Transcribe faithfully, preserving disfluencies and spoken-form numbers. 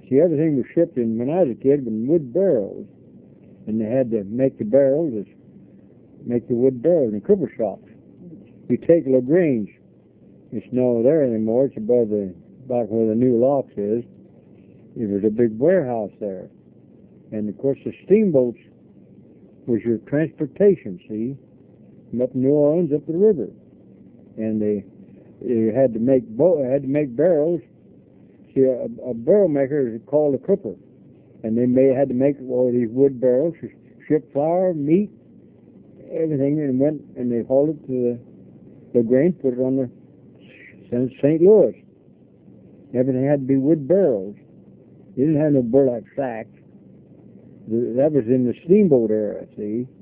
See, everything was shipped in, when I was a kid, in wood barrels. And they had to make the barrels, make the wood barrels in cooper shops. You take LaGrange, it's not there anymore, it's above the, about where the new locks is. There was a big warehouse there. And of course the steamboats was your transportation, see, from up New Orleans up the river. And they, they had to make bo- had to make barrels. See, a, a barrel maker is called a cooper. And they may had to make all these wood barrels to ship flour, meat, everything, and went and they hauled it to the LaGrange, put it on the Saint Louis. Everything had to be wood barrels. You didn't have no burlap sacks. That was in the steamboat era, see.